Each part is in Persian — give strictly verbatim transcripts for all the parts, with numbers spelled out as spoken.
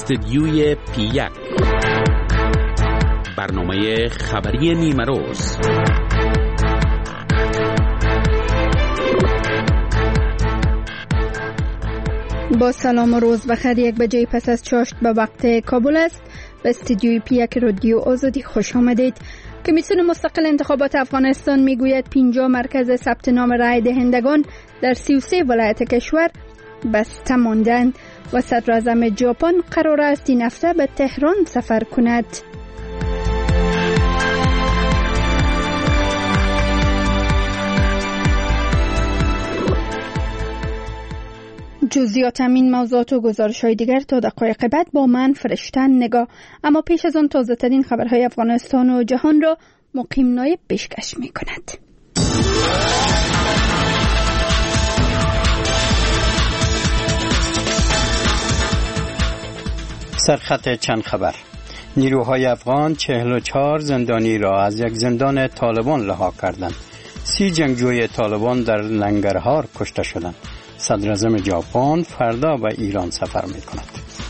استدیوی پی یک، برنامه خبری نیمه روز. با سلام و روز بخیر. یک بجه پس از چاشت به وقت کابل است. به استدیوی پی یک رادیو آزادی خوش آمدید. کمیسیون مستقل انتخابات افغانستان میگوید پنجاه مرکز ثبت نام رای دهندگان در سی و سه ولایت کشور بسته ماندند و صدر اعظم ژاپن قرار است این هفته به تهران سفر کند. جزئیات همین موضوعات و گزارش‌های دیگر تا دقایق بعد با من فرشتن نگاه. اما پیش از آن تازه ترین خبرهای افغانستان و جهان را مقیم نایب پیشکش می‌کند. سرخط چند خبر. نیروهای افغان چهل و چهار زندانی را از یک زندان طالبان رها کردند. سی جنگجوی طالبان در ننگرهار کشته شدند. صدر اعظم ژاپن فردا به ایران سفر می کند.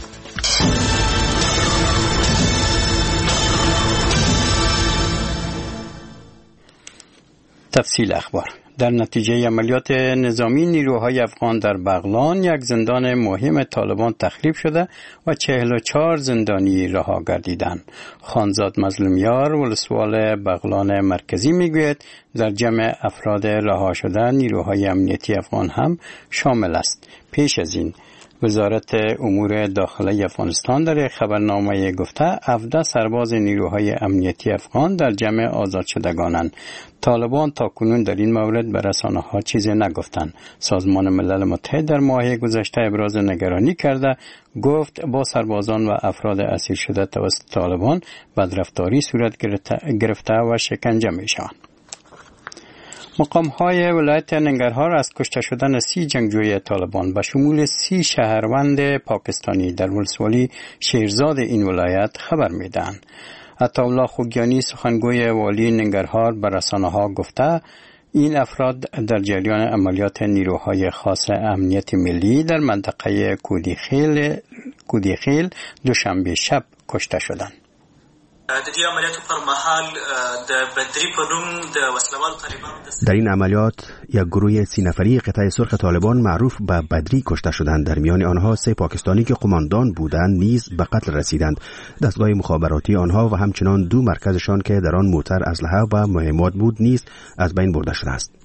تفصیل اخبار. در نتیجه عملیات نظامی نیروهای افغان در بغلان یک زندان مهم طالبان تخریب شده و چهل و چهار زندانی رها گردیدند. خانزاد مظلومیار ولسوال بغلان مرکزی میگوید در جمع افراد رها شده نیروهای امنیتی افغان هم شامل است. پیش از این وزارت امور داخلی افغانستان در خبرنامه گفته هفده سرباز نیروهای امنیتی افغان در جمع آزاد شدگانند. طالبان تاکنون در این مورد به رسانه‌ها چیزی نگفتند. سازمان ملل متحد در ماه گذشته ابراز نگرانی کرده، گفت با سربازان و افراد اسیر شده توسط طالبان بدرفتاری صورت گرفته و شکنجه می‌شوند. مقام‌های ولایت ننگرهار از کشته شدن سی جنگجوی طالبان به شمول سی شهروند پاکستانی در ولسوالی شیرزاد این ولایت خبر می‌دهند. عطاالله خوگیانی سخنگوی والی ننگرهار به رسانه‌ها گفته این افراد در جریان عملیات نیروهای خاص امنیت ملی در منطقه کودیخیل کودیخیل دوشنبه شب کشته شدند. در این عملیات یک گروه سی نفری قطعه سرخ طالبان معروف به بدری کشته شدند. در میان آنها سه پاکستانی که قماندان بودند نیز به قتل رسیدند. دستگاه مخابراتی آنها و همچنان دو مرکزشان که در آن موتر اسلحه و مهمات بود نیز از بین برده شده است.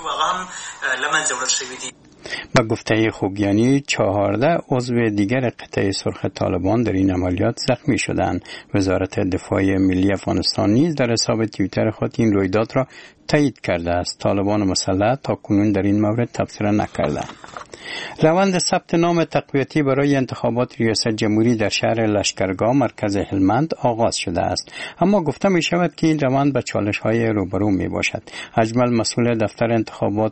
با گفته خوگیانی چهارده عضو دیگر قطعه سرخ طالبان در این عملیات زخمی شدند. وزارت دفاع ملی افغانستان نیز در حساب توییتر خود این رویداد را تایید کرده است. طالبان مسلح تا کنون در این مورد تبصره نکردند. روند ثبت نام تقویتی برای انتخابات ریاست جمهوری در شهر لشکرگاه مرکز هلمند آغاز شده است، اما گفته می شود که این روند به چالش‌های روبرو می باشد. اجمل مسئول دفتر انتخابات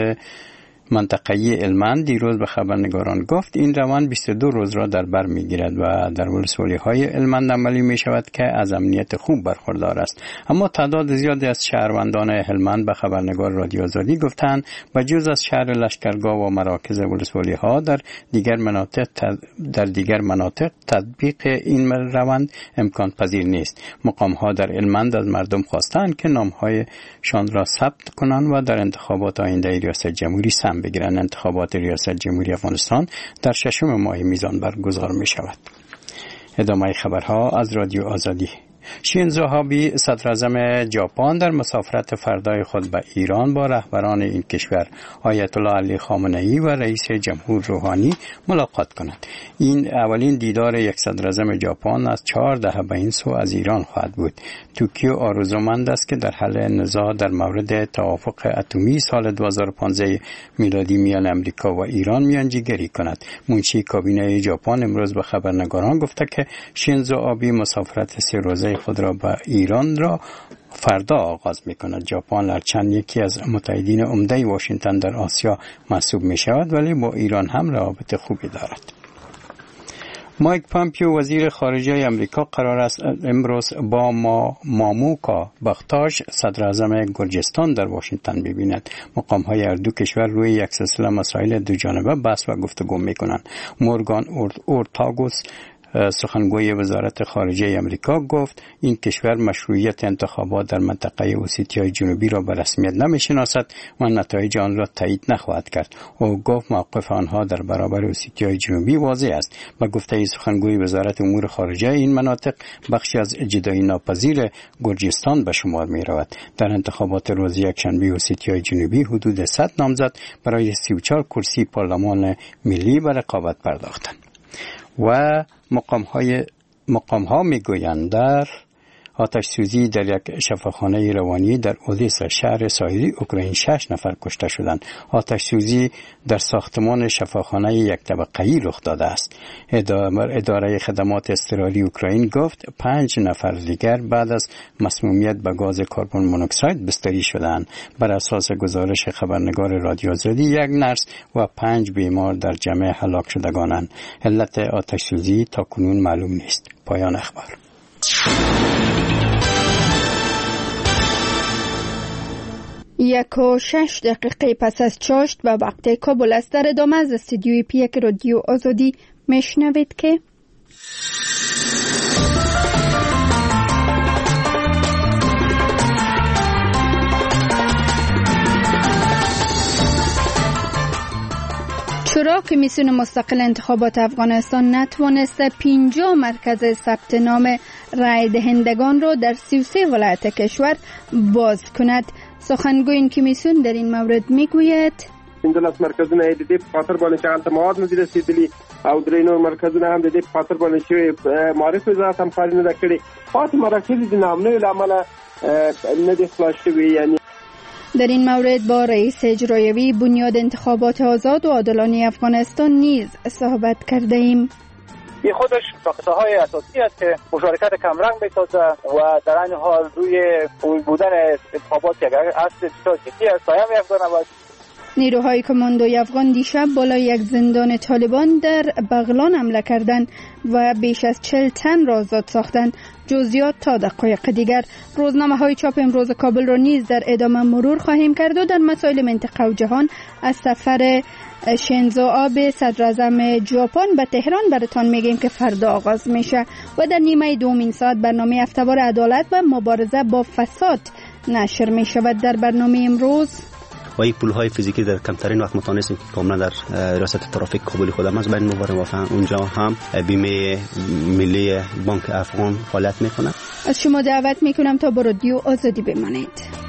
منطقه‌ای هلمند دیروز به خبرنگاران گفت این روند بیست و دو روز را در بر می‌گیرد و در ولسوالی‌های هلمند عملی می‌شود که از امنیت خوب برخوردار است. اما تعداد زیادی از شهروندان هلمند به خبرنگار رادیو آزادی گفتند بجز از شهر لشکرگاه و مراکز ولسوالی‌ها در دیگر مناطق در دیگر مناطق تطبیق این روند امکان پذیر نیست. مقام‌ها در هلمند از مردم خواستند که نام‌هایشان را ثبت کنند و در انتخابات آینده ریاست جمهوری سهم بگیرند. انتخابات ریاست جمهوری افغانستان در ششم ماه میزان برگزار می شود. ادامه خبرها از رادیو آزادی. شینزو آبی صدر اعظم ژاپن در مسافرت فردای خود به ایران با رهبران این کشور آیت الله علی خامنه‌ای و رئیس جمهور روحانی ملاقات کند. این اولین دیدار یک صدر اعظم ژاپن از چهار دهه به این سو از ایران خواهد بود. توکیو آرزومند است که در حل نزاع در مورد توافق اتمی سال دو هزار و پانزده میلادی میان امریکا و ایران میانجیگری کند. منشی کابینه ژاپن امروز به خبرنگاران گفته که شینزو آبی مسافرت سه روزه خود را به ایران را فردا آغاز می کند. ژاپن هرچند یکی از متحدین عمده واشنگتن در آسیا محسوب می شود ولی با ایران هم روابط خوبی دارد. مایک پامپیو وزیر خارجه امریکا قرار است امروز با ما ماموکا بختاش صدر اعظم گرجستان در واشنگتن ببیند. مقام‌های هر دو کشور روی یک سلسله مسائل دو جانبه بحث و گفتگو می‌کنند. مورگان اورتاگوس سخنگوی وزارت خارجه امریکا گفت این کشور مشروعیت انتخابات در منطقه اوسیتیای جنوبی را به رسمیت نمی‌شناسد و نتایج آن را تایید نخواهد کرد. او گفت موقف آنها در برابر اوسیتیای جنوبی واضح است. با گفته سخنگوی وزارت امور خارجه این مناطق بخشی از جدایی ناپذیر گرجستان به شمار می‌رود. در انتخابات روز یکشنبه اوسیتیای جنوبی حدود صد نامزد برای سی و چهار کرسی پارلمان ملی به رقابت پرداختند. و مقام های مقام ها میگویند در آتش سوزی در یک شفاخانه روانی در اودیسا شهر ساحلی اوکراین شش نفر کشته شدند. آتش سوزی در ساختمان شفاخانه یک طبقه‌ای رخ داده است. اداره خدمات اضطراری اوکراین گفت پنج نفر دیگر بعد از مسمومیت به گاز کربن مونوکساید بستری شدند. بر اساس گزارش خبرنگار رادیو آزادی یک نرس و پنج بیمار در جمع هلاک شدگانند. علت آتش سوزی تا کنون معلوم نیست. پایان اخبار. یک و شش دقیقه پس از چاشت و وقت کابل است. در ادامه از استودیوی پیک رادیو آزادی میشنوید که چرا کمیسیون مستقل انتخابات افغانستان نتوانسته پنجاه مرکز ثبت نام رای دهندگان را در سی و سه ولایت کشور باز کند؟ سخنگوی این کمیسیون در این مورد میگوید پنځلس مرکزونه د دې په خاطر باندې چې هلته مواد نه دي رسېدلي او درې نور مرکزونه هم د دې په خاطر باندې چې معرف وزارت همکاري نه ده کړې. پاتې مراکز د نامنوي له امله نه دي خلاص شوي. یعنی در این مورد با رئیس اجرایی بنیاد انتخابات آزاد و عادلانه افغانستان نیز صحبت کرده ایم. این خودش نکته های اساسی است که مشارکت کمرنگ بسازه و در این حال روی بودن انتخابات یک اصل بسیار جدی است قایم افغان. نیروهای کماندوی افغان دیشب بالای یک زندان طالبان در بغلان حمله کردند و بیش از چهل تن را آزاد ساختند. جزئیات تا دقایق دیگر. روزنامه های چاپ امروز کابل را نیز در ادامه مرور خواهیم کرد و در مسائل منطقه و جهان از سفر شینزو آبه صدر اعظم ژاپن به تهران براتان میگیم که فردا آغاز میشه و در نیمه دومین ساعت برنامه هفته‌وار عدالت و مبارزه با فساد نشر میشود. در برنامه امروز و این پول‌های فیزیکی در کمترین وقت متوانستیم که کاملا در ریاست ترافیک قبولی خودم از بین مبارم و اونجا هم بیمه ملی بانک افغان فعالیت میکنه. از شما دعوت میکنم تا با رادیو آزادی بمانید.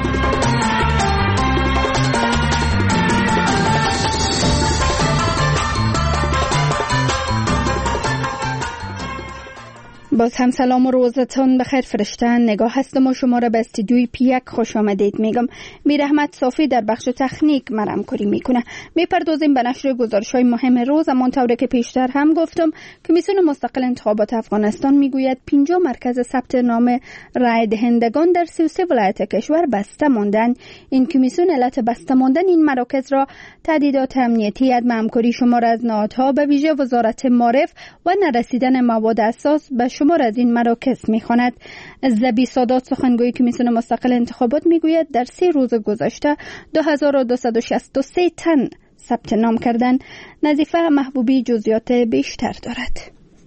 باز هم سلام و روزتان بخیر فرشتن. نگاه هستم و شما را به استودیوی پیک خوش آمدید میگم. میر احمد صافی در بخش تکنیک مرام کاری میکنه. میپردازیم به نشر گزارش‌های مهم روز. اما طوری که پیشتر هم گفتم کمیسیون مستقل انتخابات افغانستان میگوید پنجاه مرکز ثبت نام رای دهندگان در سی و سه ولایت کشور بسته ماندند. این کمیسیون علت بسته ماندن این مراکز را تهدیدات امنیتی، عدم همکاری شمار از نهادها به ویژه وزارت معارف و نرسیدن مواد اساس به شمار از این مراکز میخواند. زبی سادات سخنگوی کمیسیون مستقل انتخابات میگوید در سه روز گذشته دو هزار و دویست و شصت و سه تن ثبت نام کردند. نظیفه محبوبی جزئیات بیشتر دارد.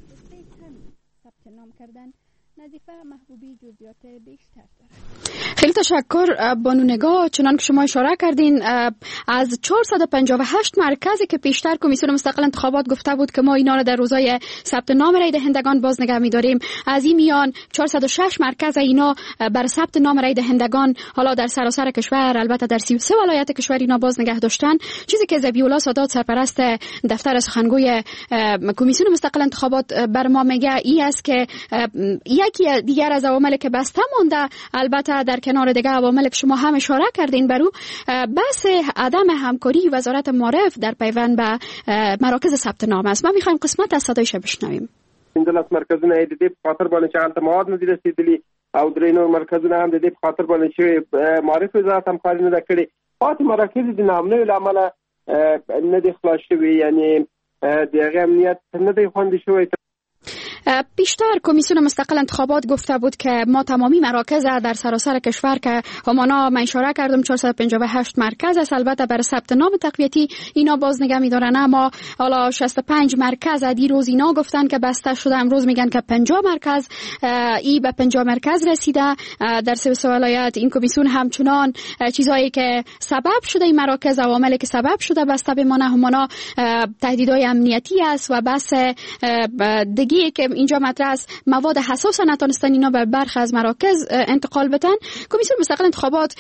نظیفه محبوبی جزئیات بیشتر دارد. خیلی تشکر بانو نگاه. چنان که شما اشاره کردین از چهارصد و پنجاه و هشت مرکزی که پیشتر کمیسیون مستقل انتخابات گفته بود که ما اینا را در روزهای ثبت نام رای دهندگان باز نگه می‌داریم، از این میان چهارصد و شش مرکز اینا بر ثبت نام رای دهندگان حالا در سراسر کشور، البته در سی و سه ولایت کشور اینا باز نگه داشتن. چیزی که زبی الله سادات سرپرست دفتر سخنگوی کمیسیون مستقل انتخابات بر ما میگه ای است که یکی دیگر از عوامل که بسته مونده، البته در کنار دیگه عوامل که شما هم اشاره کردین برو بحث عدم همکاری وزارت معارف در پیوند به مراکز ثبت نام است. ما میخوایم قسمت از صدایش بشنویم. پنځلس مرکزونه د دې په خاطر باندې چې هلته مواد نه دي رسېدلي او درې نور مرکزونه هم د دې په خاطر باندې چې معرف وزارت همکاري نه ده کړې. پاتې مراکز د نامنوي له امله نه دي خلاص شوي. یعنی د هغې امنیت نه دی خوندي شوی. بیشتر کمیسیون مستقل انتخابات گفته بود که ما تمامی مراکز در سراسر کشور که همانا من اشاره کردم چهارصد و پنجاه و هشت مرکز است، البته برای ثبت نام تقویتی اینا باز نگه می‌دارن، اما حالا شصت و پنج مرکز دی روز اینا گفتن که بسته شده، امروز میگن که پنجاه مرکز ای به پنجاه مرکز رسیده در سه و سه ولایت. این کمیسیون همچنان چیزایی که سبب شده این مراکز، عواملی که سبب شده بسته بمانه همانا تهدیدهای امنیتی است و بس دیگه که اینجا مطرح است، مواد حساس نتونستن اینا به برخی از مراکز انتقال بدن. کمیسیون مستقل انتخابات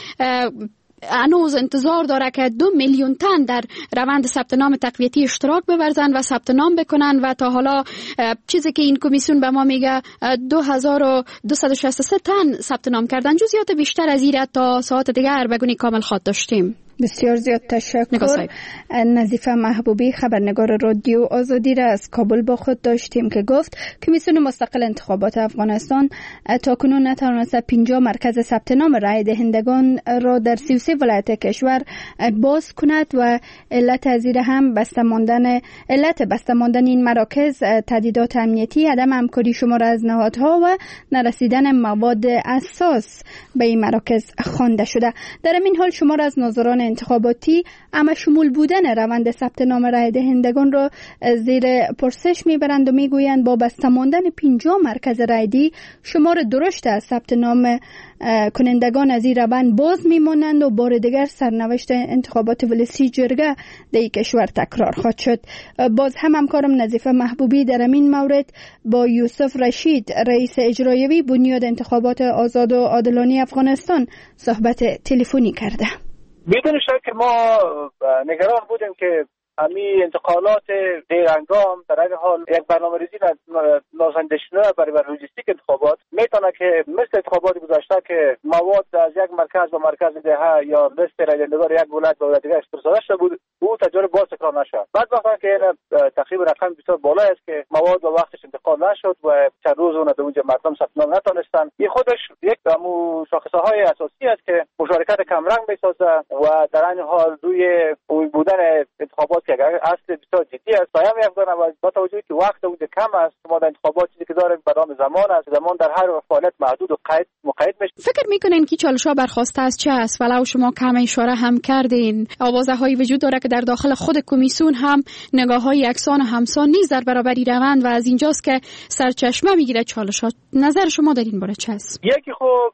هنوز انتظار داره که دو میلیون تن در روند ثبت نام تقویتی اشتراک بورزن و ثبت نام بکنن و تا حالا چیزی که این کمیسیون به ما میگه دو هزار و دویست و شصت و سه تن ثبت نام کردن. جزئیات بیشتر از این تا ساعت دیگر بگونی کامل خواهد داشتیم. بسیار زیاد تشکر. نظیفه محبوبی خبرنگار رادیو آزادی را از کابل با خود داشتیم که گفت کمیسیون مستقل انتخابات افغانستان تاکنون نتوانسته پنجاه مرکز ثبت نام رای دهندگان را در سی و سه ولایت کشور باز کند و علت از این هم بسته ماندن علت بسته ماندن این مراکز تهدیدات امنیتی، عدم همکاری شمار از نهادها و نرسیدن مواد اساس به این مراکز خوانده شده. در این حال شمار از ناظران انتخاباتی اما شمول بودن روند ثبت نام رای دهندگان را زیر پرسش میبرند و میگویند با بسته ماندن پنجاه مرکز رایدی شمار درشت از ثبت نام کنندگان از این روند باز میمانند و بار دیگر سرنوشت انتخابات ولسی جرگه در کشور تکرار خواهد شد. باز هم همکارم نظیفه محبوبی در این مورد با یوسف رشید رئیس اجرایی بنیاد انتخابات آزاد و عادلانه افغانستان صحبت تلفنی کرده. بدون شک ما نگران بودیم که همین انتقالات دیرهنگام در این حال یک برنامه‌ریزی نازنده شده برای لوجستیک انتخابات میتونه که مثل انتخابات گذشته که مواد از یک مرکز به مرکز دهه یا لیست رای دهندگان یک ولایت به ولایت دیگر فرستاده شده بود، او تجربه باز تکرار نشد. بعد وقتی که تقریبا رقم بسیار بالا است که مواد به وقتش انتقال نشد و چند روز اون در اونجا مردم ثبت نام نتونستن، این خودش یک امو شاخصه‌های اساسی است که مشارکت کمرنگ میسازه و در این حال روی بودن انتخابات که اصل بسیار جدی است قایم می‌افکنه و با توجه که وقت اون کم است ما در انتخابات چیزی که داریم برنامه زمان است، زمان در هر فعالیت محدود و قید مقید میشه. فکر میکنین که چالش‌ها برخواسته از چه است؟ ولو شما کم اشاره هم کردین آوازه‌هایی وجود داره که در داخل خود کمیسیون هم نگاه‌های یکسان و همسان نیست در برابر روند و از اینجاست که سرچشمه میگیره چالش‌ها. نظر شما در این باره چه است؟ یکی خب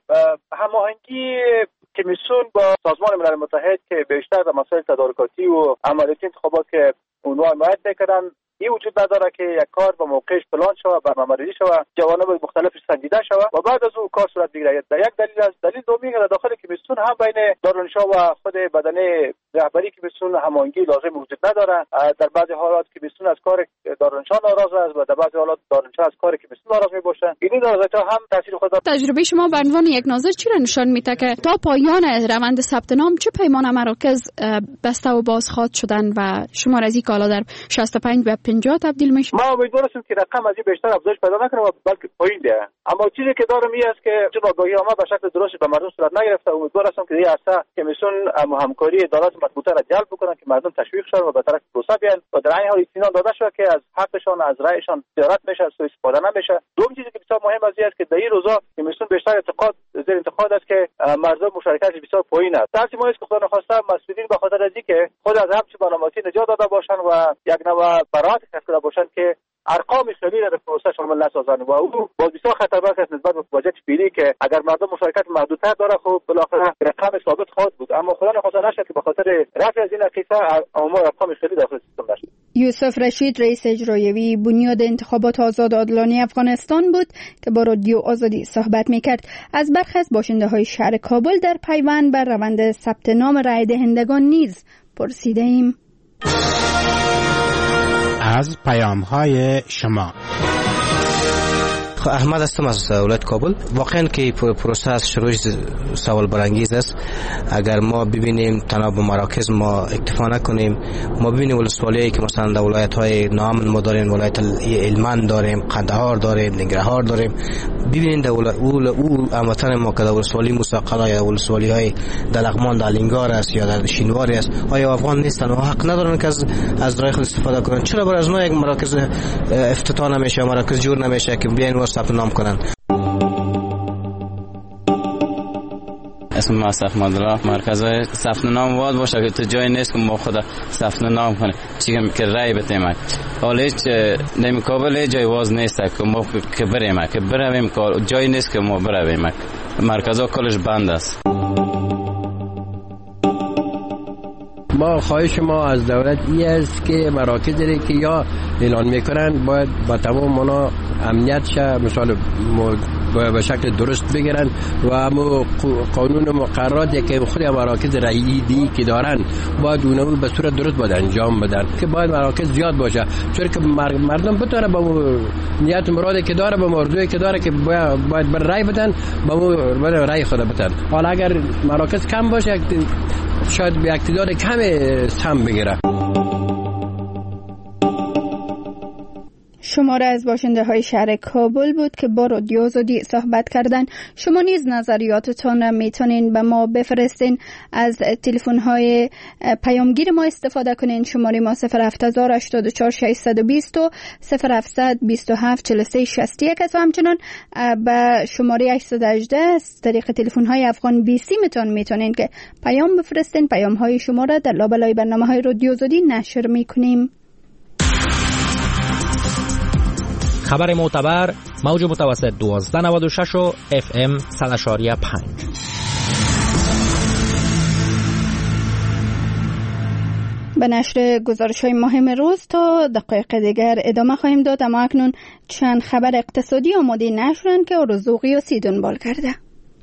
هماهنگی کمیسیون با سازمان ملل متحد که بیشتر در مسائل تدارکاتی و عملیاتی انتخابات که اونها حمایت میکردن این وجود نداره که یک کار با موقعش پلان شود، برنامه‌ریزی شود، جوانب مختلفش سنجیده شود و بعد از اون کار صورت بگیرد. در یک دلیل از دلیل دومی که داخل کمیسیون هم بین دارالانشا و خود بدنه رهبری کمیسیون هماهنگی لازم وجود نداره. در بعضی حالات کمیسیون از کار دارالانشا ناراض است و در بعضی حالات دارالانشا از کار کمیسیون ناراض میباشند. این ناراضی‌ها هم تاثیر خود داره. تجربه شما به عنوان یک ناظر چی را نشان میده که تا پایان روند ثبت نام چه پیمان مراکز بسته و باز خواهد شدن و شمار از این کالا در شصت و پنج به پنجاه تبدیل میشه؟ ما امیدواریم که رقم از این بیشتر افزایش پیدا نکنه و بلکه پایین بیاد. اما چیزی که دارم این است که چون آگاهی عامه به شکل درست به مردم صورت نگرفته. امیدوارم که این عرصه کمیسیون همکاری ادارات مطبوعه را جلب بکنن که مردم تشویق شون و به طرف پروسه بیان و در این حال اطمینان داده شود که از حقشان از رأیشان زیارت میشه، سوء استفاده نمیشه. دوم چیزی که بسیار مهم است که در این روزا کمیسیون بیشتر اعتقاد زیر انتقاد است که مردم مشارکتش بسیار پایین است. تاسیس ما است که خدا نخواسته مسئولین به خاطر از اینکه خود از همچین برنامه‌ریزی نجات داده باشند و یک نوع برات کسب باشند که ارقام خیلی در پروسه شامل نسازن و او باز بسیار خطرناک است نسبت به بودجه فعلی که اگر مردم مشارکت محدودتر داره خب بالاخره رقم ثابت خواهد بود، اما خدا نخواسته نشه که به خاطر رفع از این قصه اما ارقام خیلی داخل سیستم بشه. یوسف رشید رئیس اجرایی بنیاد انتخابات آزاد و عادلانه افغانستان بود که با رادیو آزادی صحبت میکرد. از برخی از باشنده‌های شهر کابل در پیوند بر روند ثبت نام رای دهندگان نیز پرسیده ایم. از پیام‌های شما احمد هستم از ولایت کابل. واقعا که پروسه شروع سوال برانگیز است. اگر ما ببینیم تنها به مراکز ما اکتفا نکنیم، ما ببینیم ولسوالیایی که مثلا در ولایت‌های نام ما داریم، ولایت هلمند داریم، قندهار داریم، ننگرهار داریم، ببینید در اول اول هموطن ما که در ولسوالی مستقل یا ولسوالی‌های در لغمان در لنگار است یا در شینواری است، آیا افغان نیستن و حق ندارن که از از راه خود استفاده کنن؟ چرا برای از ما یک مراکز افتتاح نمیشه، مراکز جور نمیشه که بیاین و ثبت نام کنن؟ اسم ما احمد الله. مرکز ثبت نام واد باشه که تو جای نیست که ما خدا ثبت نام کنیم، چیگم که رای بتیم. حالا هیچ نمی کابل جای واز نیست که ما که بریم که برویم، جای نیست که ما برویم، مرکزها کلش بند است. ما خواهش ما از دولت ای است که مراکز داره که یا اعلان میکنن باید با تمام منا امنیت شه، مثلا به شکل درست بگیرن و همو قانون مقرراتی که خود مراکز رایدی که دارن باید اونو به صورت درست باید انجام بدن، که باید مراکز زیاد باشه، چون که مردم بتونه با نیت مراده که داره، با موضوعی که داره که باید بر رای بدن، با رای خود بدن. حالا اگر مراکز کم باشه شاید به اقتدار کم سهم بگیره. شماره از باشنده های شهر کابل بود که با رادیو آزادی صحبت کردن. شما نیز نظریاتتان را میتونین به ما بفرستین. از تلفن های پیامگیر ما استفاده کنین. شماره ما صفر هفت هزار هشتاد و چهار ششصد و بیست و صفر هفتصد بیست و هفت چهل و سه شصت و یک است و همچنان به شماره هشتصد و هجده از طریق تلفن های افغان بی سی میتون میتونین که پیام بفرستین. پیام های شما را در لابلای برنامه های رادیو آزادی نشر میکنیم. خبر معتبر، موج متوسط دوازده نود و شش و اف ام صد و پنج. به نشر گزارش های مهم روز تا دقایق دیگر ادامه خواهیم داد، اما اکنون چند خبر اقتصادی آماده نشرن که آرزو قیاسی دنبال کرده.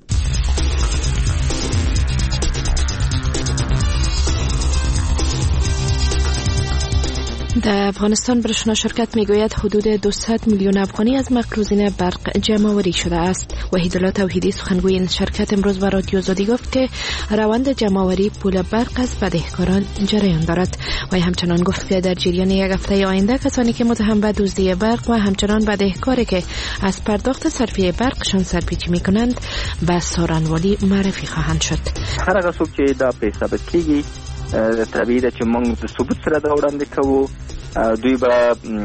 در افغانستان برشنا شرکت میگوید حدود دویست میلیون افغانی از مقروضین برق جمع‌آوری شده است. وحیدالله توحیدی سخنگوی این شرکت امروز به رادیو آزادی گفت که روند جمع‌آوری پول برق از بدهکاران جریان دارد و همچنان گفت که در جریان یک هفته آینده کسانی که متهم به دزدی برق و همچنان بدهکاری که از پرداخت صرفه برقشان سرپیچی میکنند به سارنوالی معرفی خواهند شد. هر هغه څوک چې دا په ثابت کیږي طبیعي ده چې موږ د ثبوت سره دا وړاندې کوو. دوی به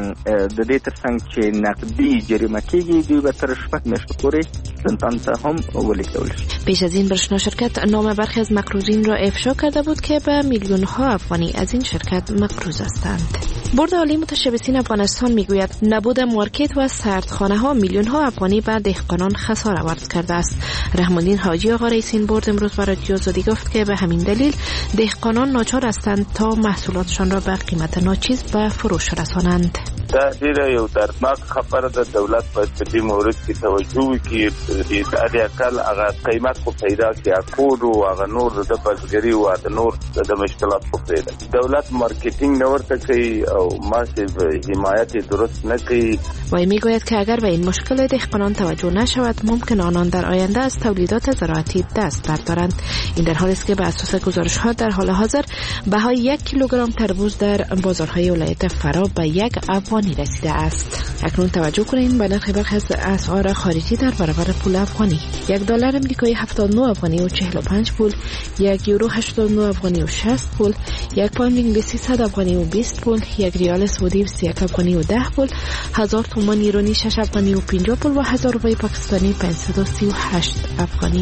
د دې ترڅنګ چې نقدي جریمه کیږي دوی به تر شپږ میاشتو پورې زندان ته هم ولیږدول شي. پیش از این برشنا شرکت نام برخی از مقروضین را افشا کرده بود که به میلیون ها افغانی از این شرکت مقروض هستند. بورد عالی متشبثین افغانستان میگوید نبود مارکت و سردخانه ها میلیون ها افغانی به دهقانان خسارت وارد کرده است. رحم‌الدین حاجی آقا رئیس این بورد امروز برای رادیو آزادی گفت که به همین دلیل دهقانان ناچار هستند تا محصولاتشان را به قیمت ناچیز به فروش رسانند. دا ډیره یو دردناک خبره ده. دولت باید په دې مورد کې توجه وکړي، د اقل هغه قیمت خو پیدا کړي، کود او هغه نور د بزګري او د نور د مشکلات خو پیدا. دولت مارکتینگ نه ورته کوي او ماسیو حمایت درست نه کوي. وی میگوید که اگر به این مشکل دهقانان توجه نشود ممکن آنان در آینده از تولیدات زراعتی دست بردارند. این در حالی است که به اساس گزارش‌ها در حال حاضر بهای یک کیلوگرم تربوز در بازارهای ولایت فرا به یک افغانی رسیده است. اکنون توجه کنید به نرخ برخی از اسعار خارجی در برابر پول افغانی. یک دلار امریکایی هفتاد و نه افغانی و چهل و پنج پول، یک یورو هشتاد و نه افغانی و شصت پول، یک پوند انگلیسی صد افغانی و بیست پول، یک ریال سعودی سی و یک افغانی و ده پول، هزار تومان ایرانی شش افغانی و پنجاه پول و هزار روپیه پاکستانی پانصد و سی و هشت افغانی.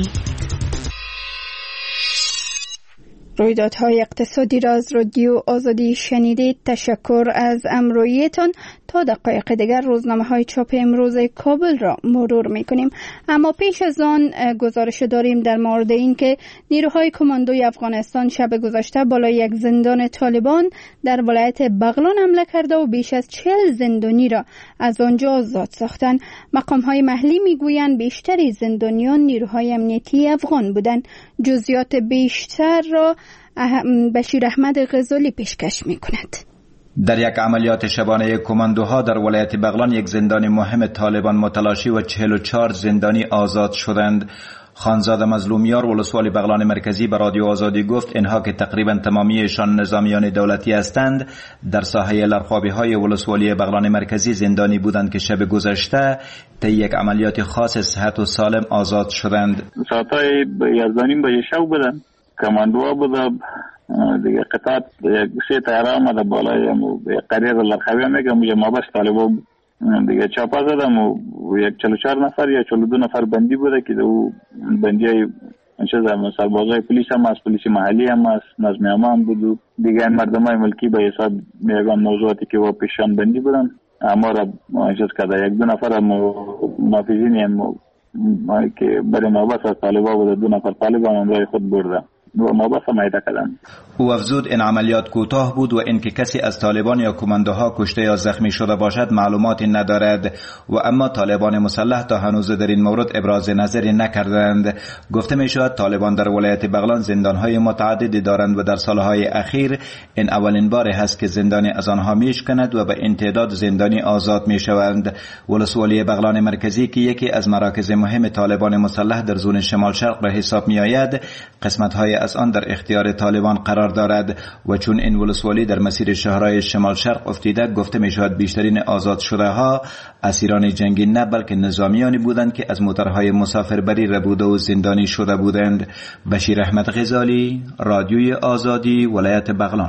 رویدادهای اقتصادی را از رادیو آزادی شنیدید. تشکر از همراهیتان. تا دقایق دیگر روزنامه های چاپ امروز کابل را مرور می کنیم، اما پیش از آن گزارش داریم در مورد این که نیروهای کماندوی افغانستان شب گذشته بالای یک زندان طالبان در ولایت بغلان حمله کرده و بیش از چهل زندانی را از آنجا آزاد ساختند. مقام های محلی می گویند بیشتری زندانیان نیروهای امنیتی افغان بودند. جزئیات بیشتر را بشیر احمد غزالی پیشکش می کند. در یک عملیات شبانه کماندوها در ولایت بغلان یک زندانی مهم طالبان متلاشی و چهل و چهار زندانی آزاد شدند. خانزاده مظلومیار ولسوالی بغلان مرکزی به رادیو آزادی گفت اینها که تقریبا تمامیشان نظامیان دولتی هستند در ساحه لرخوابی های ولسوالی بغلان مرکزی زندانی بودند که شب گذشته طی یک عملیات خاص صحت و سالم آزاد شدند. ساعتهای یازدانیم بجه شب بودن، کماندوها بودن دیگه، قطعات یک سه تیاره آمده بالای قریه لرخوابی میگه مجه ما بس طالبا دیگه چاپا زدم و یک چلو چهار نفر یا چلو دو نفر بندی بوده که دو بندی های سربازای پلیس هم هست، پلیس محلی هم هست، نظمی هم هم بود. دیگه مردم های ملکی به حساب میگم موضوعاتی که با پیشان بندی بودن اما را چیز کرده. یک دو نفر هم محافظین هم که برای نوبت از طالبا بوده، دو نفر طالبان هم رای خود برده و نوبت هم ایده کردن. او افزود این عملیات کوتاه بود و اینکه کسی از طالبان یا کماندوها کشته یا زخمی شده باشد معلوماتی ندارد و اما طالبان مسلح تا هنوز در این مورد ابراز نظری نکردند. گفته می شود طالبان در ولایت بغلان زندانهای متعددی دارند و در سالهای اخیر این اولین بار هست که زندانی از آنها میشکند و به این تعداد زندانی آزاد می شوند. ولسوالی بغلان مرکزی که یکی از مراکز مهم طالبان مسلح در زون شمال شرق را حساب می آید، قسمت های از آن در اختیار طالبان قرار دارد و چون این ولسوالی در مسیر شهرهای شمال شرق افتیده، گفته می شود بیشترین آزاد شده ها اسیران جنگی نه بلکه نظامیانی بودند که از موترهای مسافربری ربوده و زندانی شده بودند. بشیر احمد غزالی، رادیوی آزادی، ولایت بغلان.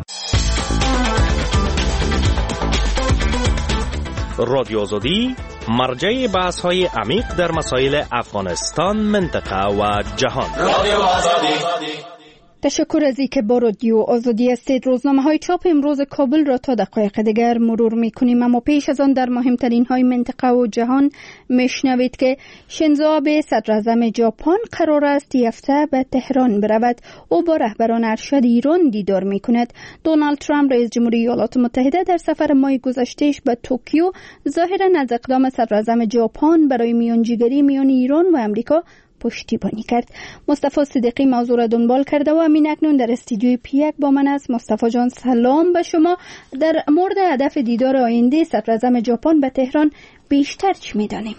رادیو آزادی مرجع بحث های عمیق در مسائل افغانستان، منطقه و جهان. رادیو آزادی. تشکر از اینکه با رادیو آزادی هستید. روزنامه های چاپ امروز کابل را تا دقایق دیگر مرور میکنیم، اما پیش از آن در مهمترین های منطقه و جهان میشنوید که شینزو آبه صدر اعظم ژاپن قرار است این هفته به تهران برود. او با رهبران ارشد ایران دیدار میکند. دونالد ترامپ رئیس جمهوری ایالات متحده در سفر ماه گذشتهش به توکیو ظاهرا از اقدام صدر اعظم ژاپن برای میانجیگری میان ایران و امریکا پشتیبانی کرد. مصطفی صدیقی موضوع را دنبال کرده و همین اکنون در استودیوی پیک با من است. مصطفی جان سلام به شما. در مورد هدف دیدار آینده صدر اعظم ژاپن به تهران بیشتر چی می‌دانیم؟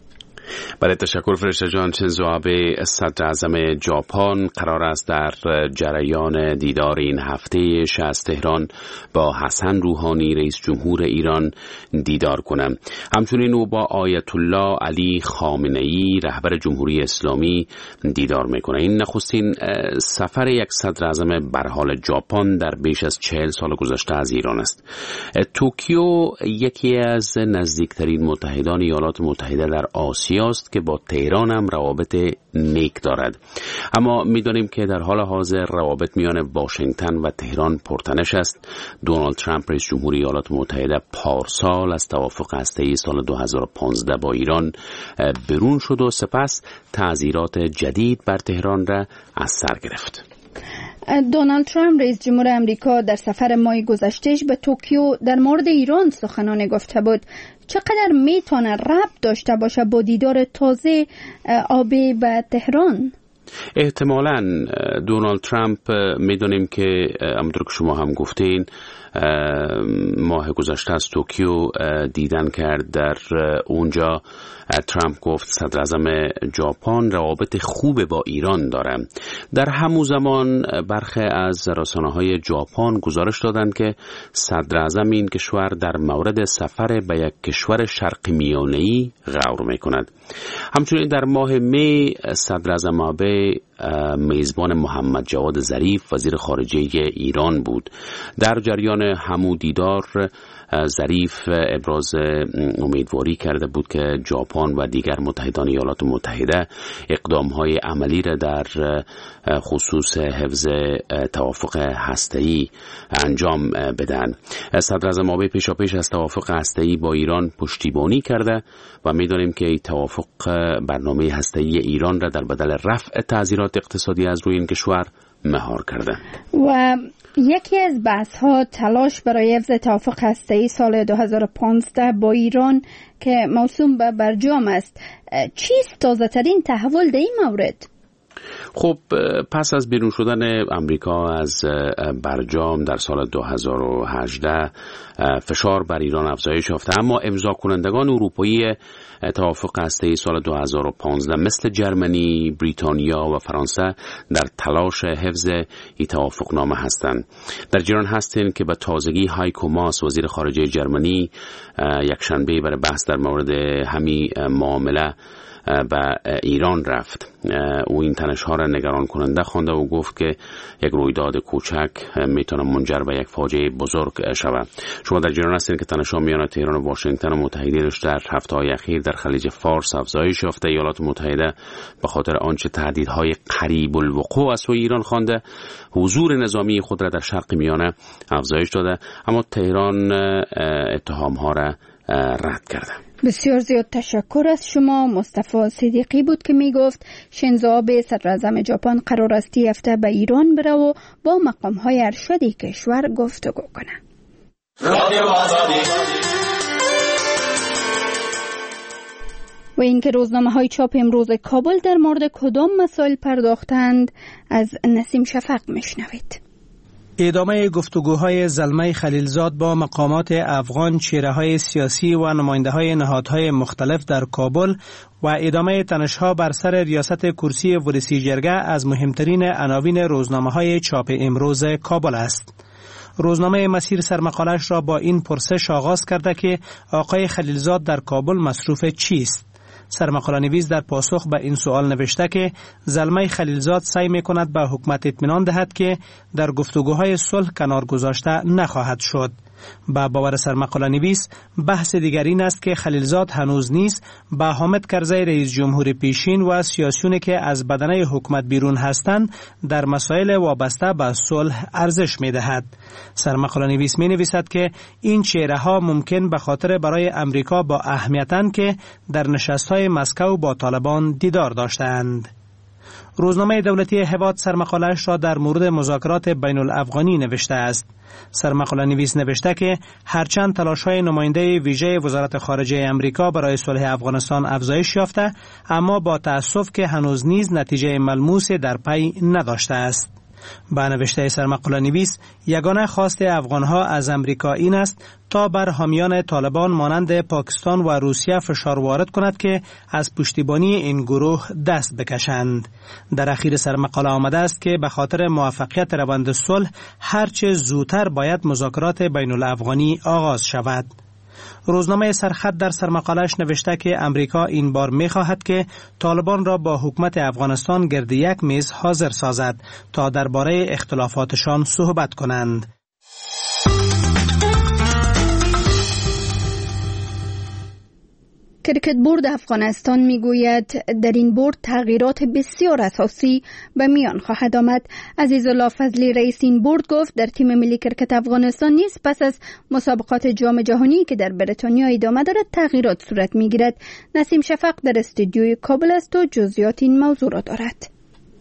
بله، تشکر فرشته جان. شینزو آبه صدر اعظم ژاپن قرار است در جریان دیدار این هفتهش از تهران با حسن روحانی رئیس جمهور ایران دیدار کنم. همچنین او با آیت الله علی خامنه‌ای رهبر جمهوری اسلامی دیدار میکنه. این نخستین سفر یک صدر اعظم بر حال ژاپن در بیش از چهل سال گذشته از ایران است. توکیو یکی از نزدیکترین متحدان ایالات متحده در آسیا است که با تهران هم روابط نیک دارد، اما می‌دانیم که در حال حاضر روابط میان واشنگتن و تهران پرتنش است. دونالد ترامپ رئیس جمهوری ایالات متحده پارسال از توافق هسته‌ای سال دو هزار و پانزده با ایران برون شد و سپس تعزیرات جدید بر تهران را از سر گرفت. دونالد ترامپ رئیس جمهور امریکا در سفر ماه گذشتهش به توکیو در مورد ایران سخنان گفته بود. چقدر میتونه ربط داشته باشه با دیدار تازه آبه به تهران؟ احتمالاً دونالد ترامپ میدونیم که همونطور که شما هم گفتین ماه گذشته از توکیو دیدن کرد. در اونجا ترامپ گفت صدر اعظم ژاپن روابط خوب با ایران داره. در همون زمان برخی از رسانه‌های ژاپن گزارش دادند که صدر اعظم این کشور در مورد سفر به یک کشور شرق میانه‌ای غور میکند. همچنین در ماه می صدر اعظم آبه میزبان محمد جواد ظریف وزیر خارجه ایران بود. در جریان همو دیدار ظریف ابراز امیدواری کرده بود که ژاپن و دیگر متحدان ایالات متحده اقدام‌های عملی را در خصوص حفظ توافق هسته‌ای انجام بدن. صدر اعظم آبه پیشاپیش از توافق هسته‌ای با ایران پشتیبانی کرده و می‌دانیم که این توافق برنامه هسته‌ای ایران را در بدل رفع تعزیرات اقتصادی از روی این کشور مهار کرده. و یکی از بحث‌ها تلاش برای حفظ توافق هسته‌ای سال دو هزار و پانزده با ایران که موسوم به برجام است. چیست تازه‌ترین تحول در این مورد؟ خب پس از بیرون شدن امریکا از برجام در سال دو هزار و هجده فشار بر ایران افزایش یافته، اما امضا کنندگان اروپایی توافق هسته‌ای سال دو هزار و پانزده مثل جرمنی، بریتانیا و فرانسه در تلاش حفظ این توافقنامه هستند. در جریان هستند که به تازگی هایکو ماس وزیر خارجه جرمنی یک شنبه برای بحث در مورد همین معامله به ایران رفت. او این تنش‌ها را نگران کننده خوانده و گفت که یک رویداد کوچک میتونه منجر به یک فاجعه بزرگ شود. شما در جریان هستید که تنش‌ها میان تهران و واشنگتن و متحدینش در هفته‌های اخیر در خلیج فارس افزایش یافته. ایالات متحده به خاطر آنچه تهدیدهای قریب الوقوع از سوی ایران خوانده حضور نظامی خود را در شرق میانه افزایش داده، اما تهران اتهام‌ها را رد کرده. بسیار زیاد تشکر از شما. مصطفی صدیقی بود که می گفت شینزو آبه صدر اعظم ژاپن قرار است این هفته به ایران بره و با مقام های ارشد کشور گفتگو کنه. و اینکه روزنامه های چاپ امروز کابل در مورد کدام مسائل پرداختند از نسیم شفق میشنوید. ادامه گفتگوهای زلمه خلیلزاد با مقامات افغان، چهره‌های سیاسی و نماینده‌های نهادهای مختلف در کابل و ادامه تنش‌ها بر سر ریاست کرسی ولسی جرگه از مهمترین عناوین روزنامه‌های چاپ امروز کابل است. روزنامه مسیر سرمقالش را با این پرسش آغاز کرده که آقای خلیلزاد در کابل مصروف چیست؟ سرمقاله نویس در پاسخ به این سوال نوشته که زلمه خلیلزاد سعی می کند به حکومت اطمینان دهد که در گفتگوهای صلح کنار گذاشته نخواهد شد. با باور سرمقاله نویس بحث دیگر این است که خلیلزاد هنوز نیز با حامد کرزی رئیس جمهور پیشین و سیاسیونی که از بدنه حکومت بیرون هستند در مسائل وابسته به صلح ارزش می دهد. سرمقاله نویس می نویسد که این چهره ها ممکن به خاطر برای امریکا با اهمیتند که در نشست‌های مسکو با طالبان دیدار داشتند. روزنامه دولتی هواد سرمقاله‌اش را در مورد مذاکرات بین الافغانی نوشته است. سرمقاله نویس نوشته که هرچند تلاش‌های نماینده ویژه وزارت خارجه امریکا برای صلح افغانستان افزایش یافته، اما با تأسف که هنوز نیز نتیجه ملموسی در پی نداشته است. با نوشته سرمقاله نویس یگانه خواست افغانها از امریکا این است تا بر حامیان طالبان مانند پاکستان و روسیه فشار وارد کند که از پشتیبانی این گروه دست بکشند. در اخیر سرمقاله آمده است که به خاطر موفقیت روند صلح هرچه زودتر باید مذاکرات بین الافغانی آغاز شود. روزنامه سرخط در سرمقاله‌اش نوشته که امریکا این بار می‌خواهد که طالبان را با حکومت افغانستان گرد یک میز حاضر سازد تا درباره اختلافاتشان صحبت کنند. کرکت بورد افغانستان میگوید در این بورد تغییرات بسیار اساسی به میان خواهد آمد. عزیزالله فضلی رئیس این بورد گفت در تیم ملی کرکت افغانستان نیز پس از مسابقات جام جهانی که در بریتانیا ادامه دارد تغییرات صورت میگیرد. نسیم شفق در استودیوی کابل است و جزئیات این موضوع را دارد.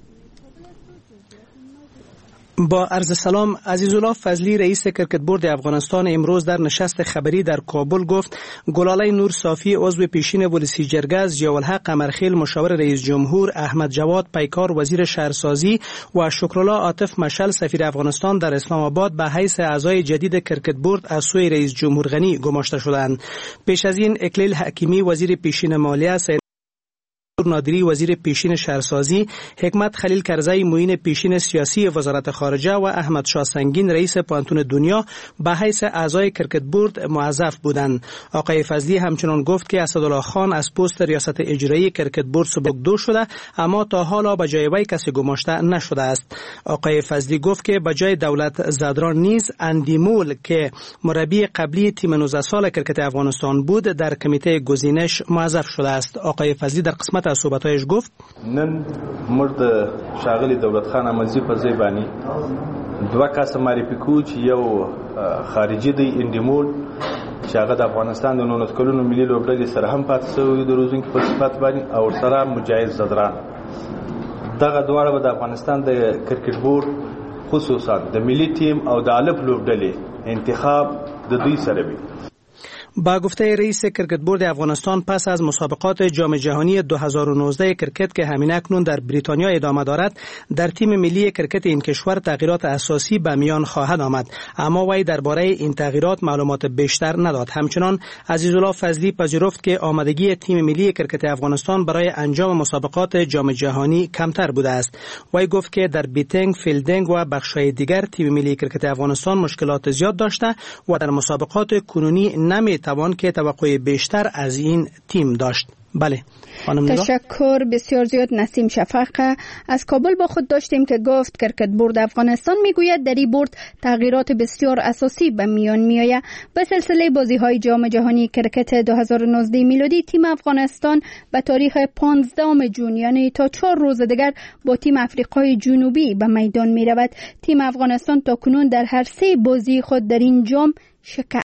با عرض سلام، عزیزالله فضلی رئیس کرکت بورد افغانستان امروز در نشست خبری در کابل گفت گلاله نور صافی عضو پیشین ولسی جرگه، ضیاءالحق قمرخیل مشاور رئیس جمهور، احمد جواد پیکار وزیر شهرسازی و شکرالله عاطف مشعل سفیر افغانستان در اسلام آباد به حیث اعضای جدید کرکت بورد از سوی رئیس جمهور غنی گماشته شدند. پیش از این اکلیل حکیمی وزیر پیشین مالیه، نادری وزیر پیشین شهرسازی، حکمت خلیل کرزی معین پیشین سیاسی وزارت خارجه و احمد شاه سنگین رئیس پانتون دنیا به حیث اعضای کرکت بورد موظف بودند. آقای فضلی همچنان گفت که اسدالله خان از پست ریاست اجرایی کرکت بورد سبکدو شده، اما تا حالا به جای وی کسی گماشته نشده است. آقای فضلی گفت که به جای دولت زادران نیز اندیمول که مربی قبلی تیم نوزده سال کرکت افغانستان بود در کمیته گزینش موظف شده است. آقای فضلی در قسمت از صحبتایش گفت نن مرد شاغلی دولت خان امزی په ځای باندې دوه کسه معرفي کوو چې یو خارجي دی اندیمول چې هغه د افغانستان د نولس کلونو ملي لوبډلې سره هم پاتې شوی د روزونکي په صفت باندې او سره مجاهد زدران. دغه دواړه به د افغانستان د کرکټ بورډ خصوصا د ملي ټیم او د الف لوبډلې انتخاب د دوی سره وي. با گفته رئیس کرکت بورد افغانستان پس از مسابقات جام جهانی دو هزار و نوزده کرکت که همین اکنون در بریتانیا ادامه دارد، در تیم ملی کرکت این کشور تغییرات اساسی به میان خواهد آمد، اما وی درباره این تغییرات معلومات بیشتر نداد. همچنان عزیزالله فضلی پذیرفت که آمادگی تیم ملی کرکت افغانستان برای انجام مسابقات جام جهانی کمتر بوده است. وی گفت که در بیتینگ، فیلدینگ و بخش‌های دیگر تیم ملی کرکت افغانستان مشکلات زیاد داشته و در مسابقات کنونی نمی توان که توقع بیشتر از این تیم داشت. بله تشکر بسیار زیاد نسیم شفق. از کابل با خود داشتیم که گفت کرکت بورد افغانستان میگوید در این بورد تغییرات بسیار اساسی به میان میآید. به سلسله بازی های جام جهانی کرکت دو هزار و نوزده میلادی تیم افغانستان به تاریخ پانزدهم جون یعنی تا چهار روز دیگر با تیم آفریقای جنوبی به میدان می رود. تیم افغانستان تا کنون در هر سه بازی خود در این جام شکست